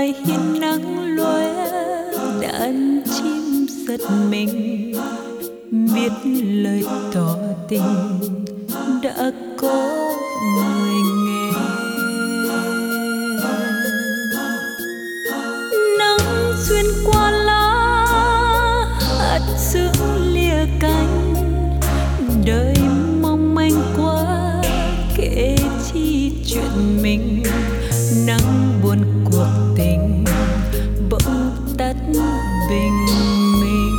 ngoài hiên nắng lóe, đàn chim giật mình biết lời tỏ tình đã có người nghe. Nắng xuyên qua lá hạt sương lìa cánh, đời mong manh quá kể chi chuyện mình. Nắng buồn cuộc tình bỗng tắt bình minh.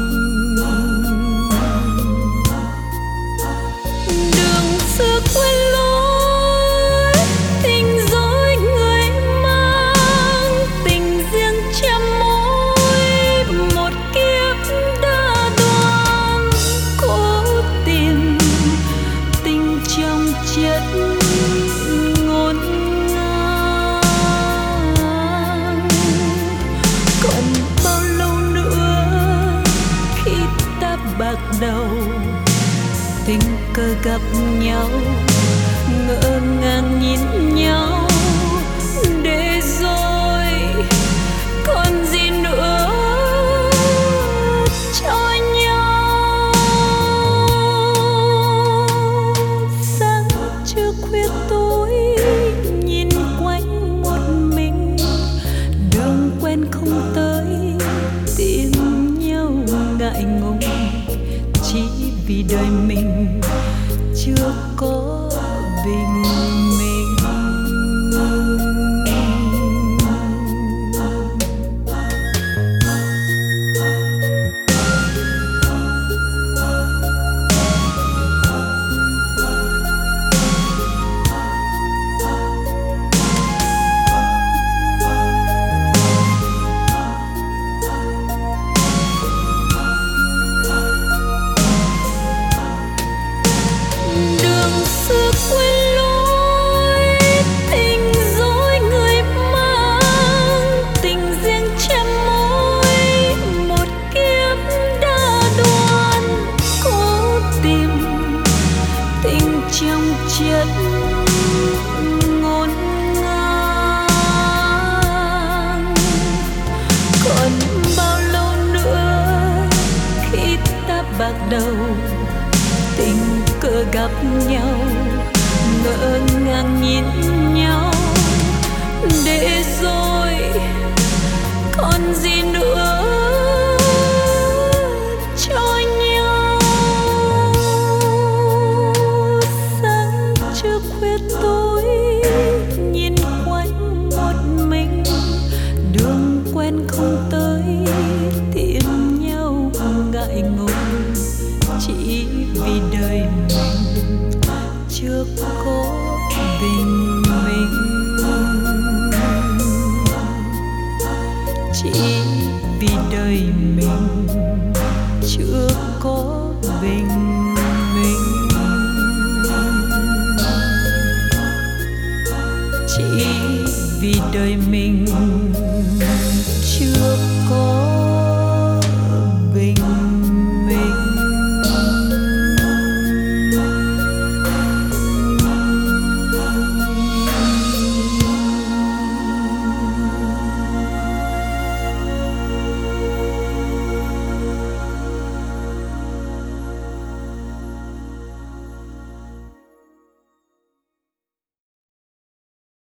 Đường xưa quên lối, tình dối người mang, tình riêng che môi một kiếp đã đoan. Cố tìm tình trong chất ngổn ngang. Còn bao lâu nữa khi ta bạc đầu, tình cờ gặp nhau ngỡ ngàng nhìn nhau, để rồi còn gì nữa cho nhau. Sáng trưa khuya tối nhìn quanh một mình, đường quen không tới tìm nhau ngại ngùng, chỉ vì đời mình chưa có bình minh. Đường xưa quên lối, tình dối người mang, tình riêng che môi một kiếp đã đoan. Cố tìm tình trong chất ngổn ngang. Còn bao lâu nữa khi ta bạc đầu, tình cờ gặp nhau ngỡ ngàng nhìn nhau, để rồi còn gì nữa cho nhau. Sáng trưa khuya tối nhìn quanh một mình, đường quen không tới tìm nhau ngại ngùng, chỉ vì đời mình chưa có bình minh. Chỉ vì đời mình chưa có bình minh. Chỉ vì đời mình chưa có